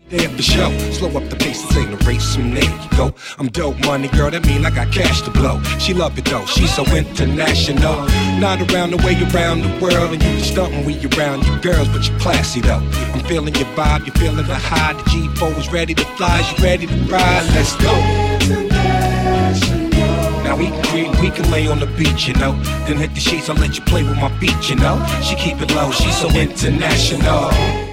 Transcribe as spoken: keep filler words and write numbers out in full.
Day after show, slow up the pace, this ain't a race, so there you go. I'm dope money, girl, that mean I got cash to blow. She love it though, she's so international. Not around the way, around the world, and you be stuntin' we around you girls, but you're classy though. I'm feeling your vibe, you're feeling the high. The G four is ready to fly, you ready to ride, let's go. Now we can creep, we can lay on the beach, you know. Then hit the sheets, I'll let you play with my beat, you know. She keep it low, she's so international.